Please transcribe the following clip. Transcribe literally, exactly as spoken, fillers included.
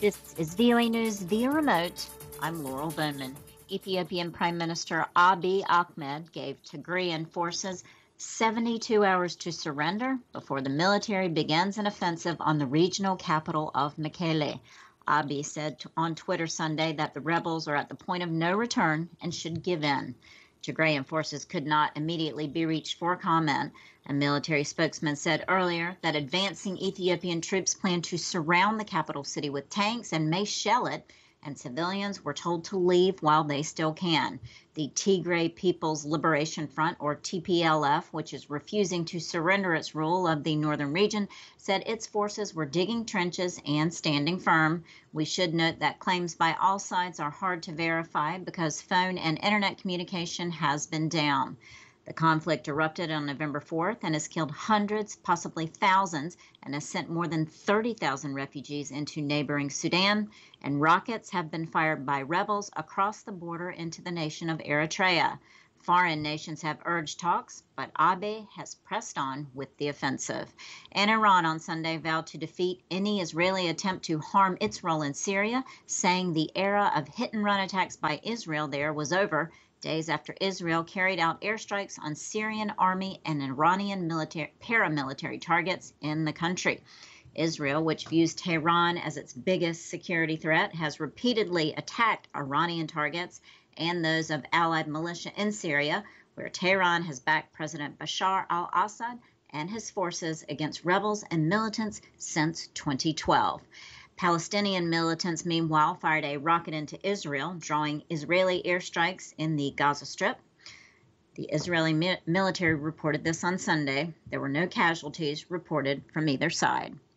This is V O A News via remote. I'm Laurel Bowman. Ethiopian Prime Minister Abiy Ahmed gave Tigrayan forces seventy-two hours to surrender before the military begins an offensive on the regional capital of Mekelle. Abiy said on Twitter Sunday that the rebels are at the point of no return and should give in. Tigrayan forces could not immediately be reached for comment. A military spokesman said earlier that advancing Ethiopian troops plan to surround the capital city with tanks and may shell it, and civilians were told to leave while they still can. The Tigray People's Liberation Front, or T P L F, which is refusing to surrender its rule of the northern region, said its forces were digging trenches and standing firm. We should note that claims by all sides are hard to verify because phone and internet communication has been down. The conflict erupted on November fourth and has killed hundreds, possibly thousands, and has sent more than thirty thousand refugees into neighboring Sudan, and rockets have been fired by rebels across the border into the nation of Eritrea. Foreign nations have urged talks, but Abiy has pressed on with the offensive. And Iran on Sunday vowed to defeat any Israeli attempt to harm its role in Syria, saying the era of hit-and-run attacks by Israel there was over, days after Israel carried out airstrikes on Syrian army and Iranian military, paramilitary targets in the country. Israel, which views Tehran as its biggest security threat, has repeatedly attacked Iranian targets and those of allied militia in Syria, where Tehran has backed President Bashar al-Assad and his forces against rebels and militants since twenty twelve. Palestinian militants, meanwhile, fired a rocket into Israel, drawing Israeli airstrikes in the Gaza Strip. The Israeli mi- military reported this on Sunday. There were no casualties reported from either side.